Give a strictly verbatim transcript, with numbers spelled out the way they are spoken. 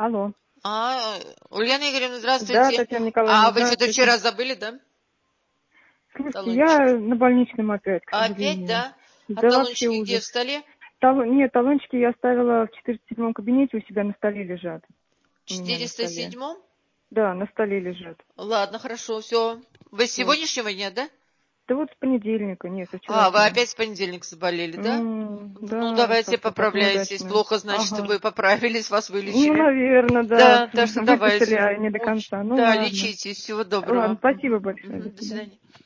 Алло. А, Ульяна Игоревна, Да, здравствуйте. Татьяна Николаевна, А вы что-то здравствуйте. вчера забыли, да? Слушайте, Талончик. я на больничном опять, к А опять, сожалению. да? А Да, вообще талончики где, ужас. в столе? Тал- Нет, талончики я оставила в четыреста седьмом кабинете, у себя на столе лежат. В У меня на четыреста столе. седьмом? Да, на столе лежат. Ладно, хорошо, все. Вы с Вот. сегодняшнего дня, да? Да вот с понедельника, нет, со А, вы вчерашнего. опять в понедельник заболели, да? М, Ну, да, давайте как-то так поправляйтесь. неудачно. Плохо, значит, что Ага. вы поправились, вас Ну, вылечили. наверное, да. Да, так что Выписали, давайте. а не до Уч- конца. Ну, Да, ладно. лечитесь. Всего Ладно, доброго. спасибо Мгм, большое. До мгм, до свидания. свидания.